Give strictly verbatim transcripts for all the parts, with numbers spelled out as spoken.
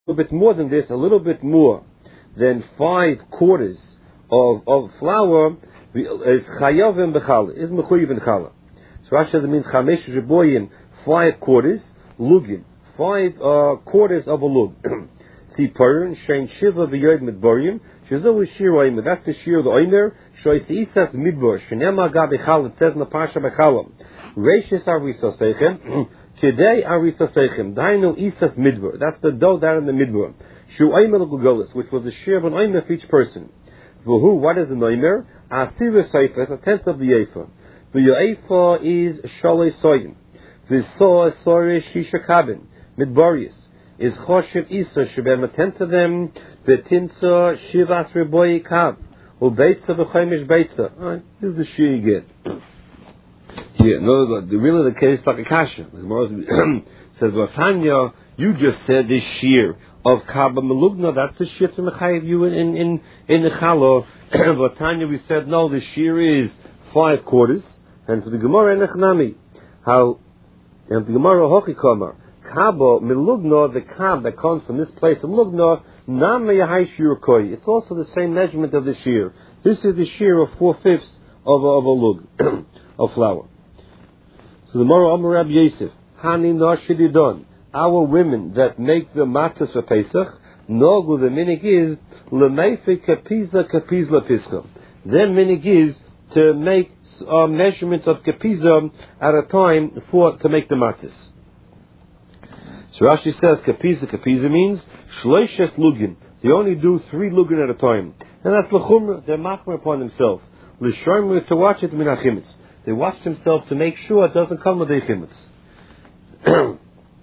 little bit more than this, a little bit more than five quarters of, of flour, is chayavim b'chala, is mechuyev in chala. So Rashi says it means chamesh riboyim, five quarters, lugin, five uh, quarters of a lug. Tziparin, shein shiva v'yoid midborim, shezo is shir oimer, that's the shir of the oimer, shoyis isas midbor, shenema ga b'chala, it says in the parsha b'chala, reishis arisosechem, today arisosechem, dainu isas midbor, that's the dough down in the midbor, shu oimer l'gugolis, which was the shir of an oimer for each person. V'hu, what is an oimer? Asir seifes, a tenth of the ephah. The ephah is shalei soyim. V'so sore shisha kabin, midborius. Is choshev isa shebem a tenth of them, v'tinsa shivas riboyi kav, u'beitza v'chaimish beitza. Alright, this is the shir you get. Here, no, the really the case like a kasha. The Gemara says, Vatanya, you just said this shir of Kaba Melugna, that's the shir to mechayev you in in in, in the challah. Vatanya, we said no, the shir is five quarters, and for the Gemara Nechnami, how and the Gemara Hochikamar. Kaba Melugna, the Kab that comes from this place of Lugna, Nam Yahai Shir Koi. It's also the same measurement of the shear. This is the shear of four fifths of a, of a lug of flour. So the Mara Amar Rabbi Yosef, Hani Nashididon, our women that make the matzahs for Pesach, Nogu the minig is Lemeife Kapiza Kapiz Lapischa. Their minig is to make uh, measurements of Kapiza at a time for to make the matzahs. So Rashi says kapiza, kapiza means shloishes lugin. They only do three lugin at a time. And that's l'chumra, they're machmer upon themselves. L'shomer to watch it min hachimitz. They watch themselves to make sure it doesn't come with a chimitz.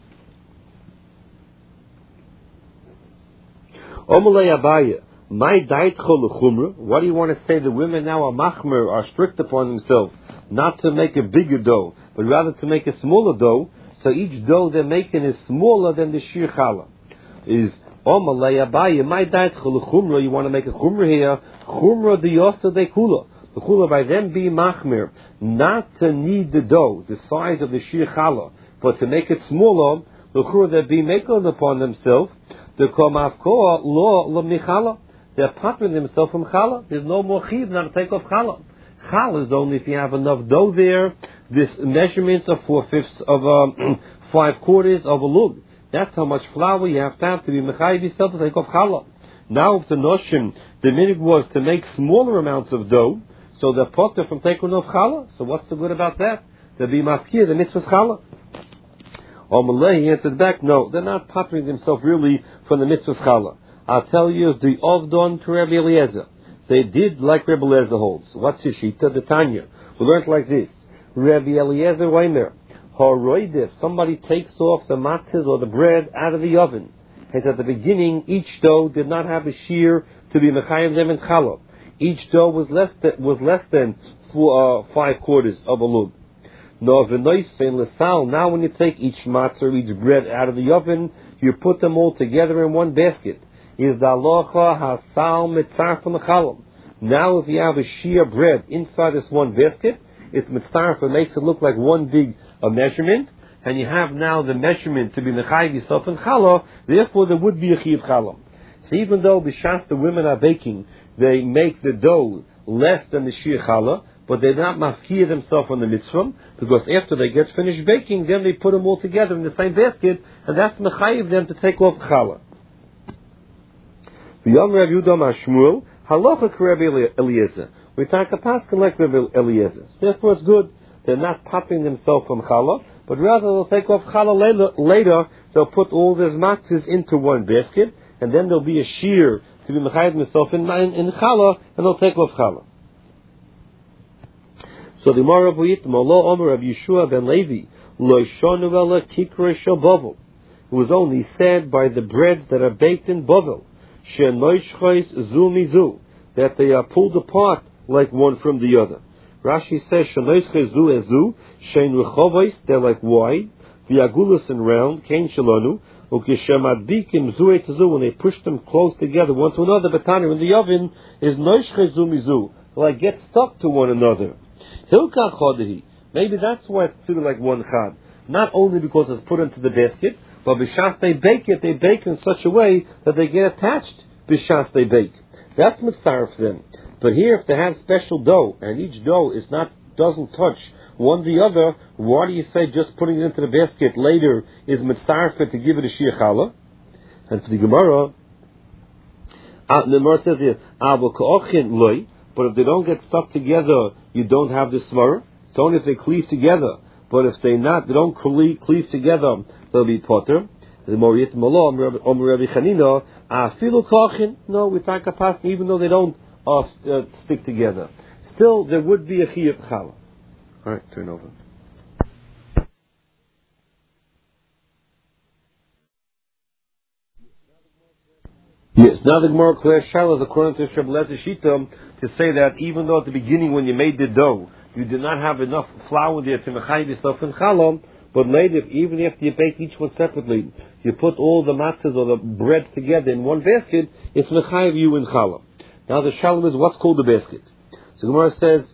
Omalei Abaya, my daitcho l'chumra. What do you want to say? The women now are machmer, are strict upon themselves, not to make a bigger dough, but rather to make a smaller dough. So each dough they're making is smaller than the shir challah. Is Omalei Abaye, my diet chumra, you want to make a chumra here, chumra the yosa de kula. The kula by them be machmir, not to need the dough, the size of the shir challah, but to make it smaller, the chumra they be making upon themselves, the komavkoa lo l'michala. They're popping themselves from challah. There's no more chiv now to take off challah. Challah is only if you have enough dough there. This measurements of four fifths of um, five quarters of a lug. That's how much flour you have to have to be mechayiv yourself to take off challah. Now, if the notion, the minig was to make smaller amounts of dough, so they're potter from taking off challah. So what's the good about that? To be mafkir the mitzvah challah. Or Malay, he answered back, no, they're not pottering themselves really from the mitzvah challah. I'll tell you the ovdon to Rabbi Eliezer. They did like Rabbi Eliezer holds. What's his shita? The Tanya. We learned like this. Rabbi Eliezer Weimer, if somebody takes off the matzahs or the bread out of the oven, as at the beginning each dough did not have a shear to be mechayim them in challah. Each dough was less than was less than four, uh, five quarters of a lug. No, now when you take each matzah or each bread out of the oven, you put them all together in one basket. Is the halacha hasal mitzar from the challah. Now if you have a shear bread inside this one basket, it's mitzaref, it makes it look like one big uh, measurement, and you have now the measurement to be mechayiv yourself in challah, therefore there would be a chiv challah. So even though b'shas the women are baking, they make the dough less than the shir challah, but they're not mafkir themselves on the mitzvah, because after they get finished baking, then they put them all together in the same basket, and that's mechayiv them to take off challah. V'yom Rav Yehuda Shmuel, halacha Rabbi Eliezer. We talk a pasuk like Rabbi Eliezer. Therefore, it's good. They're not popping themselves from challah, but rather they'll take off challah later. Later, they'll put all these matzahs into one basket, and then there'll be a shear to be mechayiv themselves in, in, in challah, and they'll take off challah. So the Gemara of Yitma, Lo Omer of Yeshua ben Levi, Lo Shonu Ela Kikra Shel Bovel. It was only said by the breads that are baked in Bovel, She Noishchais Zu Mizu, that they are pulled apart like one from the other. Rashi says, Shanoische zu ezu, shein rechovois, they're like wide, v'yagulus and round, kein shalonu, ukeshemadbikim zu et zu, when they push them close together one to another, batana in the oven, is noishche zu mizu, like get stuck to one another. Hilka chodehi, maybe that's why it's fitted like one chad. Not only because it's put into the basket, But b'shas they bake it, they bake in such a way that they get attached b'shas they bake. That's mitzaref then. But here, if they have special dough, and each dough is not doesn't touch one the other, why do you say just putting it into the basket later is mitzaref to give it a shir challah? And for the Gemara, uh, the Gemara says here, loy, but if they don't get stuck together, you don't have the svara. It's only if they cleave together. But if they not, they don't cleave, cleave together, they'll be potter. The Moriyat Malo, Omer Rabbi Chanina, afilu kochin. No, we take a pass, even though they don't uh, uh, stick together. Still, there would be a chiyuv challah. All right, turn over. Yes, now the Gemara clears Shalas according to Shabbat Shita to say that even though at the beginning when you made the dough, you did not have enough flour there to mechayiv yourself in challah, but later, even after you bake each one separately, you put all the matzahs or the bread together in one basket, it's mechayiv you in challah. Now the shalom is what's called the basket. So the Gemara says,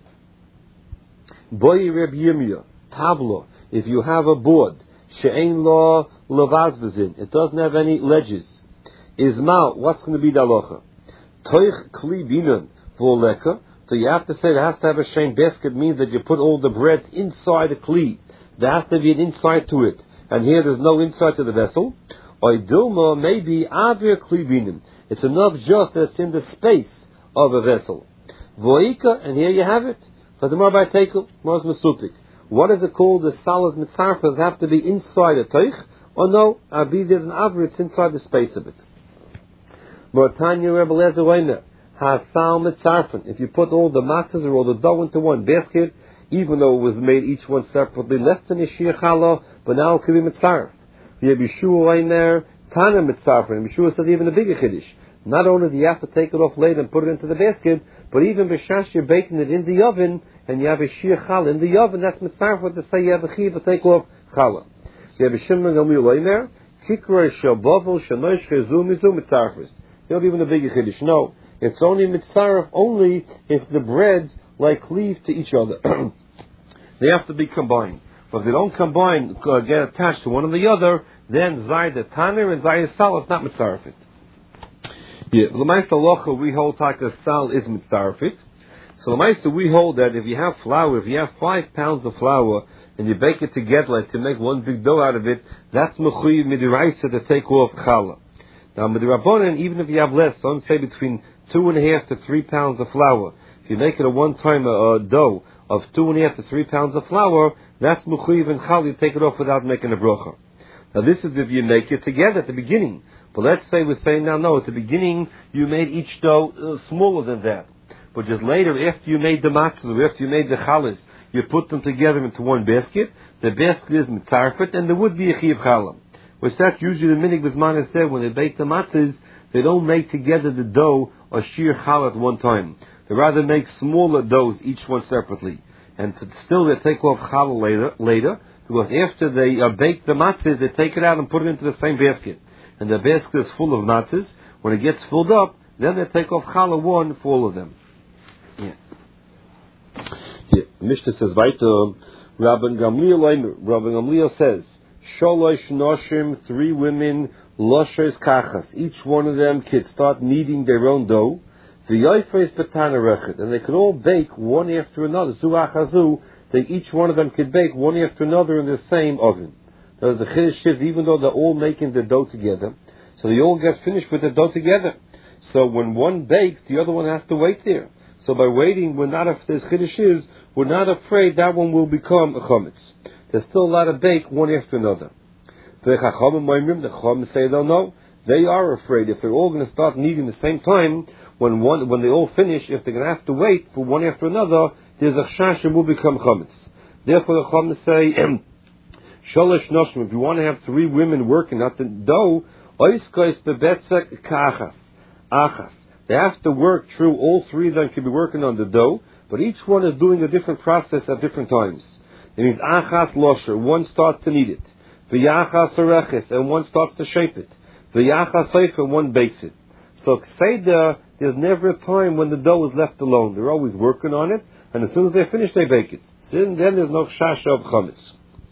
Boy Reb Yirmiyah, Tavlo, if you have a board, she'ein lo levazvazin, it doesn't have any ledges, Ismal, what's going to be the halacha? Toich kli binan v'oleka. So you have to say it has to have a shein basket, means that you put all the bread inside the kli. There has to be an inside to it. And here there's no inside to the vessel. Or dilma, maybe avir kli binan. It's enough just that it's in the space of a vessel. Voika, and here you have it. For the Mar by Tekel, Mars Masupik. What is it called? The salas mitzarfas have to be inside a toich. Or no, abi there's an avir, it's inside the space of it. Mortanya Rebbe Lezer Weiner, Hasal Mitzarfen. If you put all the matzahs or all the dough into one basket, even though it was made each one separately, less than a shir challah, but now it could be mitzarf. You have Yeshua Weiner, Tana Mitzarfen. And Yeshua says even a bigger chiddush. Not only do you have to take it off later and put it into the basket, but even b'shash you're baking it in the oven, and you have a shir challah in the oven, that's mitzarfen to say you have a chiv to take off challah. You have a Shimon Gamliel Weiner, Kikra Shabavel Shanoish Chezu Mizu Mitzarfes. Not even a bigger chiddush. No, it's only mitzaref only if the breads like cleave to each other. They have to be combined. But if they don't combine, uh, get attached to one or the other, then zay the tanner and zay sal is not mitzarefit. Yeah, l'maisa locha we hold taka sal is mitzarefit. So l'maisa we hold that if you have flour, if you have five pounds of flour and you bake it together like to make one big dough out of it, that's mechuyev midiraisa to take off challah. Now, with the Rabbanan, even if you have less, some say between two and a half to three pounds of flour. If you make it a one-time uh, dough of two and a half to three pounds of flour, that's mechuyev and chal. You take it off without making a bracha. Now, this is if you make it together at the beginning. But let's say we're saying now, no, at the beginning you made each dough uh, smaller than that. But just later, after you made the matzahs or after you made the chalas, you put them together into one basket. The basket is mitzarfet, and there would be a chiyuv challah. Which that's usually the minig bisman is there when they bake the matzahs, they don't make together the dough or shir chal at one time. They rather make smaller doughs, each one separately. And to, still they take off challah later, later, because after they uh, bake the matzahs, they take it out and put it into the same basket. And the basket is full of matzahs. When it gets filled up, then they take off challah one for all of them. Yeah. Yeah. Mishnah says, Vaita, Rabban Gamliel, Rabban Gamliel says, Sholosh noshim, three women, loshes kachas. Each one of them could start kneading their own dough. The yoifes betana rechet, and they could all bake one after another. Zuachazu, they each one of them could bake one after another in the same oven. There's the chiddush is even though they're all making the dough together, so they all get finished with the dough together. So when one bakes, the other one has to wait there. So by waiting, we're not, if there's chiddush is, we're not afraid that one will become a chametz. There's still a lot of bake one after another. The Chachamim say they'll know. They are afraid if they're all going to start kneading the same time, when one when they all finish, if they're going to have to wait for one after another, there's a chash will become chametz. Therefore the Chachamim say, Sholosh noshim, if you want to have three women working at the dough, oiskois bebetzek kachas, achas. They have to work through, all three of them can be working on the dough, but each one is doing a different process at different times. It means achas losher, one starts to knead it. V'yachas areches, and one starts to shape it. V'yachas seifer, one bakes it. So kseder, there's never a time when the dough is left alone. They're always working on it, and as soon as they finish, they bake it. So then there's no shasha of chametz.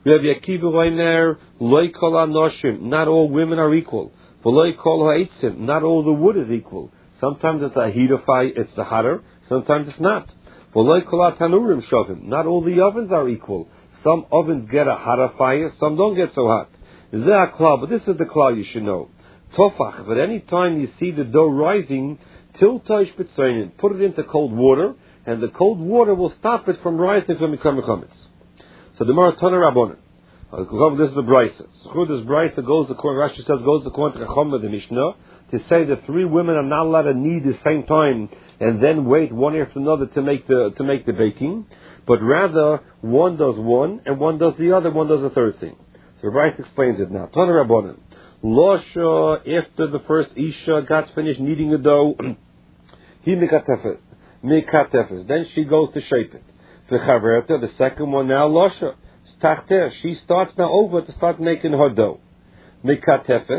Rabbi Akiva Omer, Loi kol hanoshim, not all women are equal. V'loi kol ha'etzim, not all the wood is equal. Sometimes it's a heater fire, it's the hotter. Sometimes it's not. V'loi kol ha'tanurim shovim, not all the ovens are equal. Some ovens get a hotter fire, some don't get so hot. Zeh ha'klal, but this is the klal you should know. Tofach, but any time you see the dough rising, tiltoish b'tzayin, put it into cold water, and the cold water will stop it from rising from Mikam Chametz. So the Maratona Rabbanan, this is the Brisa. So this Brisa goes according, Rashi says, goes according to Chacham the Mishnah, to say that three women are not allowed to knead the same time and then wait one after another to make the to make the baking, but rather one does one and one does the other, one does the third thing. So the Brisa explains it now. Tana Rabbanan, Losha, after the first Isha got finished kneading the dough, he mikatefes, mikatefes. Then she goes to shape it. The Chaverta, the second one now, Losha, Tachter, she starts now over to start making her dough. Mikatefes,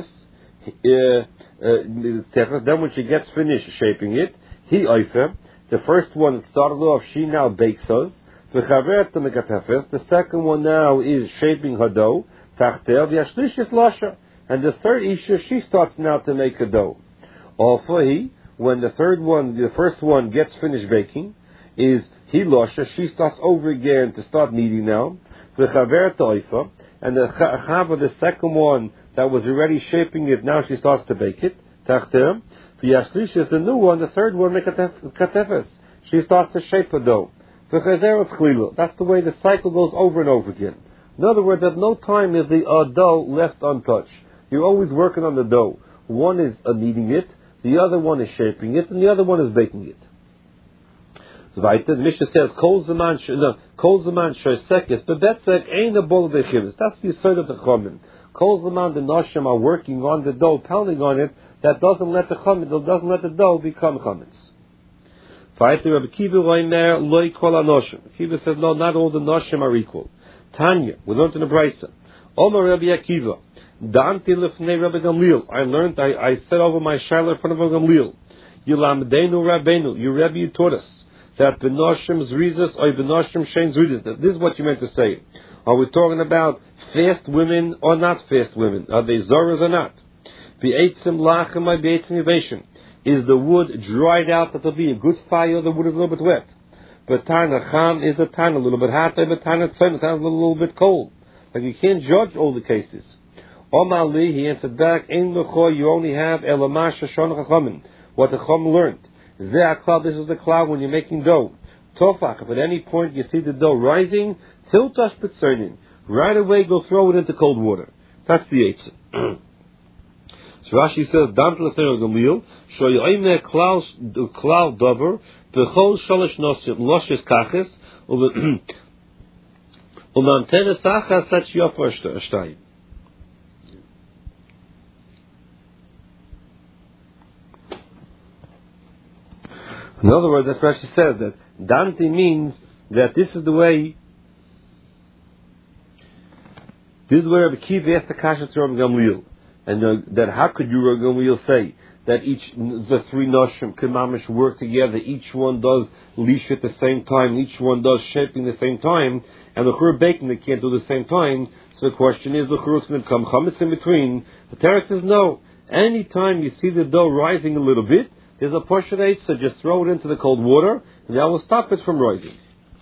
uh, then when she gets finished shaping it, he oifer, the first one that started off, she now bakes us. The Chaverta mikatefes, the second one now is shaping her dough. Tachter, the Ashlish is Losha. And the third Isha, she starts now to make a dough. Also, he, when the third one, the first one gets finished baking, is he losha, she starts over again to start kneading now. The chaver toifa, and the chava, the second one that was already shaping it, now she starts to bake it. Tachter. The yashlish is the new one, the third one, katefes. She starts to shape a dough. The chazer is chlilu. That's the way the cycle goes over and over again. In other words, at no time is the uh, dough left untouched. You're always working on the dough. One is uh, kneading it, the other one is shaping it, and the other one is baking it. So the Mishnah says, Kol zaman Kol zaman shosekes, but that's like ain't a bol bechivus. That's the side of the chomin. Kol zaman the nashim are working on the dough, pounding on it. That doesn't let the chomin, doesn't let the dough become chomins. Rabbi Akiva Omer, Loi kol hanoshim. Akiva says, no, not all the nashim are equal. Tanya, we learned in the Brisa. Omer Rabbi Akiva, Danti lefnei Rabbi Gamliel. I learned, I, I said over my shaila in front of Rabbi Gamliel. Yilamdeinu Rabbeinu, you Rebbe, you taught us that benoshim zrizas or benoshim shein zrizas. This is what you meant to say. Are we talking about fast women or not fast women? Are they zoras or not? Be'etzim lachem or be'etzim yivation. Is the wood dried out that will be a good fire, or the wood is a little bit wet? But tana cham is a tana a little bit hot, but tana tzon, tana a little bit cold. Like you can't judge all the cases. Omar Li, he answered back, Ein lecho, you only have elamash shon chachamin, what the chacham learned. Zeh ha'klal, this is the cloud when you're making dough. Tofach, if at any point you see the dough rising, tiltash b'tzonin, right away go throw it into cold water. That's the eitzah. So Rashi says, Dam l'fnei Gamliel, shoyoyme klal klal dover, b'chol shalosh nosim, loshes kaches, umamtenes achas sach yofer shtayim. In other words, that's what she says, that Dante means that this is the way, this is where Rabbi Akiva asked the kasha to Rabbi Gamliel, and uh, that how could you, Rabbi Gamliel, say that each, the three noshim, kemamish work together, each one does leash at the same time, each one does shaping at the same time, and the chur baking they can't do the same time, so the question is, the chur is going to come chametz in between. The Torah says no, anytime you see the dough rising a little bit, there's a portion eight, so just throw it into the cold water, and that will stop it from rising.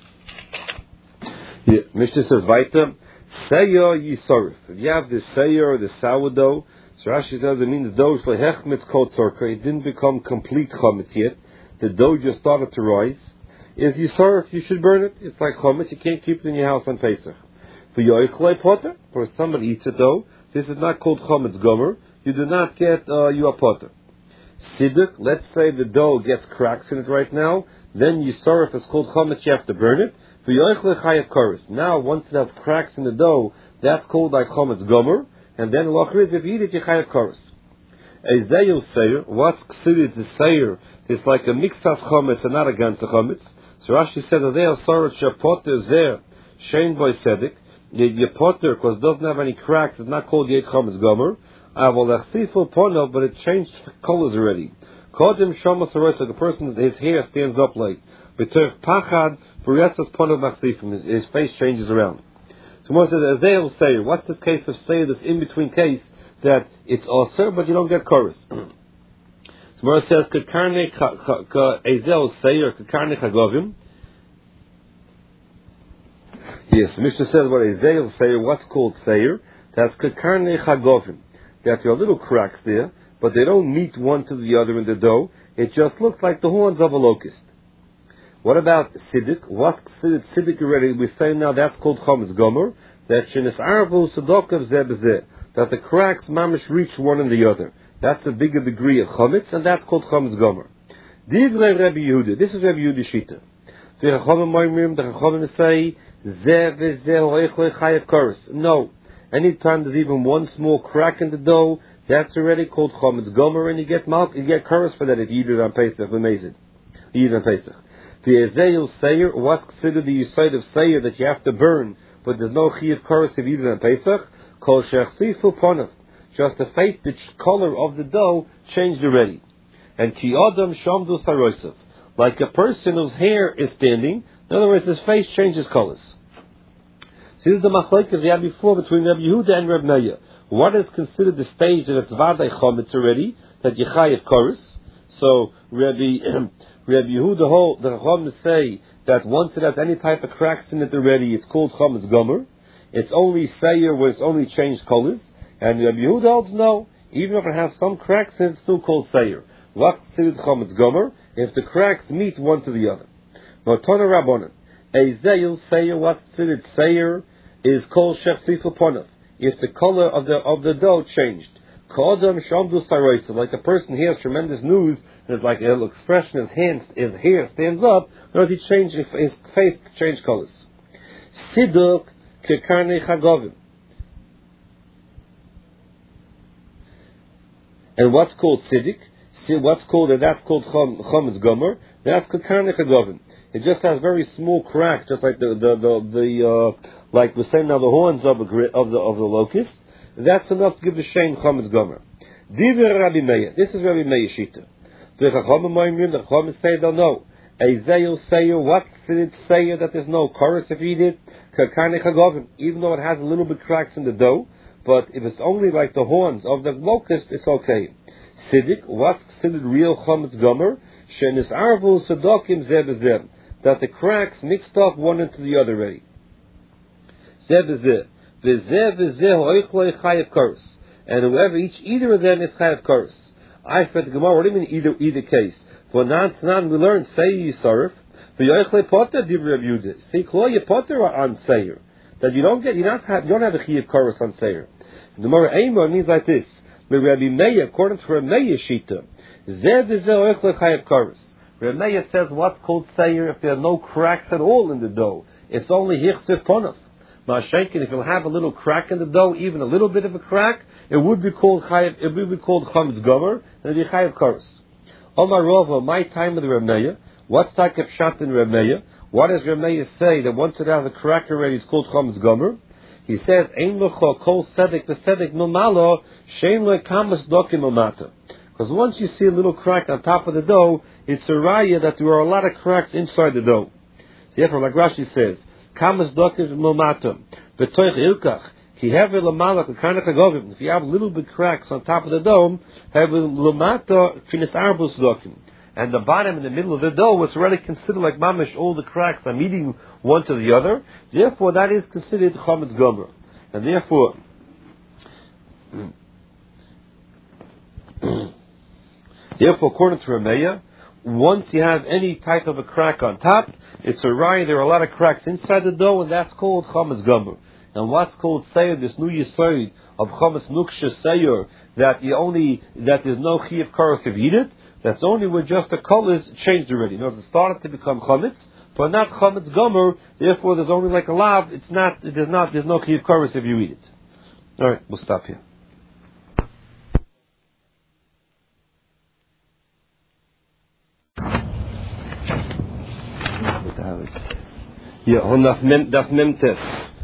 Yeah, Mishnah says, Vaita, Seyor Yisorif. If you have the Seyor, the sourdough, so Rashi says it means dough Shlehechmitz Kot Sorka. It didn't become complete Chometz yet. The dough just started to rise. Is Yisorif, you should burn it. It's like Chometz, you can't keep it in your house on Pesach. For Yoichlei Potter, for somebody eats it though, this is not called Chometz Gomer. You do not get uh, your Potter. Siduk, let's say the dough gets cracks in it right now, then Yisorif is called Chometz, you have to burn it. For Yoichle Chayav Koris. Now, once it has cracks in the dough, that's called like Chometz Gomer, and then Lachriz, if you eat it, you Chayav Koris. Ezeyu Seir, what's considered the Seir? It's like a mixas Chometz and not a ganze Chometz. So Rashi says, Ezeyu Sorat Shapoter Zer, Shein Boy Sedik, your potter, because it doesn't have any cracks, it's not called Yet Chometz Gomer. Pono, but it changed colors already. Kodim Shama Sarosa, the person, his hair stands up like. B'terch Pachad, V'retzas Pono Machsifim, his face changes around. Tomorrow says Azael Seir. What's this case of Seir, this in between case that it's also but you don't get chorus? Tomorrow says Kakarne Azael Seir Kakarne Chagovim. Yes, Mishnah says what Azael Seir. What's called Seir? That's Kakarne Chagovim. That there are little cracks there, but they don't meet one to the other in the dough. It just looks like the horns of a locust. What about Siddiq? What Siddiq, Siddiq already? We say now that's called Chometz Gomer. That Shenis Arvu Sadokav Zebzeh. That the cracks mamish reach one and the other. That's a bigger degree of Chometz, and that's called Chometz Gomer. Divrei Rabbi Yehuda. This is Rabbi Yehuda Shita. The Chachamim Moimrim, the Chachamim say Zeh v'Zeh hoichlei chayav koros. No. Anytime there's even one small crack in the dough, that's already called Chometz Gomer, and you get milk, you get koros for that if you eat it on Pesach. Amazing. You eat it on Pesach. The Azael Seir, what's considered the Yisod of Seir that you have to burn, but there's no Chiyuv Koros if you eat it on Pesach? Kol Shechsifu Ponav. Just the face, the color of the dough changed already. And Ki Adam Shamdu Sarosav. Like a person whose hair is standing, in other words, his face changes colors. So this is the machlokes we had before between Rabbi Yehuda and Rabbi Meir. What is considered the stage that it's Vadai Chometz already, that you Chayav Koros? So Rabbi Rabbi Yehuda hold the Chachamim say that once it has any type of cracks in it already, it's called Chometz Gomer. It's only Seir where it's only changed colors. And Rabbi Yehuda holds no, even if it has some cracks in it, it's still called Seir. What's considered Chometz Gomer? If the cracks meet one to the other. Notana Rabbanan. Azael Seir, what's considered Seir is called Shechsifu Ponav. If the color of the of the dough changed. Kodam Shamdu Saroisa, like a person hears tremendous news, there's like a little expression, his hand, his hair stands up, notice he changed, his face changed colors. Siduk Kekarne Chagovim. And what's called Siddiq? What's called, that's called Chometz Gomer, that's Kekarne Chagovim. It just has very small cracks, just like the, the, the, the uh, like we're saying now, the horns of, a, of the, of the locust. That's enough to give the shame Chometz Gomer. Divrei Rabbi Meir. This is Rabbi Meir Shita. The Chachamim Moimrim, the Chachamim say they'll know. Azael Seir, what did it say that there's no chorus if you eat it? Kakarne Chagovim. Even though it has a little bit cracks in the dough, but if it's only like the horns of the locust, it's okay. Siddiq, what's considered real Chometz Gomer? Shenis Arvu Sadokim Zeh b'Zeh. That the cracks mixed up one into the other already. Zeh b'Zeh. V'zeh v'zeh hoichlei chayav koros. And whoever each either of them is chayav koros. I said to Gemara, what do you mean either either case? For nan tanan we learn say yisarif. V'yoichlei poter divrei Rabbi Yehuda. See, klo ye poter on seir. That you don't get, you don't have, you don't have a chayav koros on seir. The Gemara Eimer means like this. With Rabbi Meir, according to Rabbi Meir Shita, zeh v'zeh hoichlei chayav koros. Rabbi Meir says what's called seir if there are no cracks at all in the dough. It's only hichsif ponav. Ma'ashenkin, if you'll have a little crack in the dough, even a little bit of a crack, it would be called chayav, it would be called Chometz Gomer, and it would be chayav koros. Omar Rova, my time with the Rabbi Meir, what's tak of shat in Rabbi Meir? What does Rabbi Meir say that once it has a crack already, it's called Chometz Gomer? He says, Ein locho kol sedek v'sedek milmalo, shein lo kamas dokim milmata. Because once you see a little crack on top of the dough, it's a raya that there are a lot of cracks inside the dough. So therefore, like Rashi says, Kamas dokim milmata, v'toich ilkach, ki heve l'malach l'karnech hagovim. If you have little bit cracks on top of the dough, have l'mata finis arbus dokim. And the bottom in the middle of the dough was already considered like mamish, all the cracks are meeting one to the other. Therefore, that is considered Chometz Gomer. And therefore, therefore, according to Rameya, once you have any type of a crack on top, it's a raya, there are a lot of cracks inside the dough, and that's called Chometz Gomer. And what's called Seir, this new Yisod of Chometz Nuksha Seir, that you only, that there's no Chiyuv Koros if you eat it, that's only where just the colors changed already. You know, it started to become Chometz, but not Chometz Gomer, therefore there's only like a lav, it's not, there's not, there's no Chiyuv Koros if you eat it. Alright, we'll stop here. Yeah, on Daf Mem Tes.